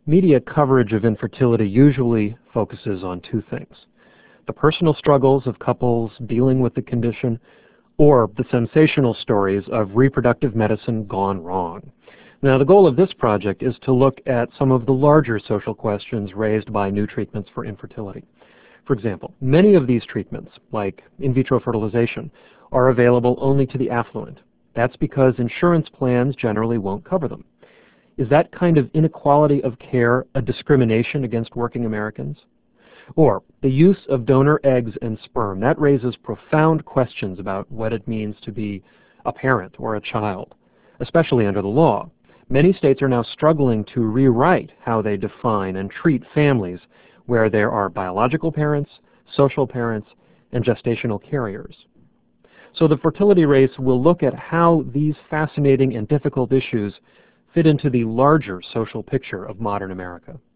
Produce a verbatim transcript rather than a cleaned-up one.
Media coverage of infertility usually focuses on two things: the personal struggles of couples dealing with the condition, or the sensational stories of reproductive medicine gone wrong. Now, the goal of this project is to look at some of the larger social questions raised by new treatments for infertility. For example, many of these treatments, like in vitro fertilization, are available only to the affluent. That's because insurance plans generally won't cover them. Is that kind of inequality of care a discrimination against working Americans? Or the use of donor eggs and sperm, that raises profound questions about what it means to be a parent or a child, especially under the law. Many states are now struggling to rewrite how they define and treat families where there are biological parents, social parents, and gestational carriers. So the fertility race will look at how these fascinating and difficult issues fit into the larger social picture of modern America.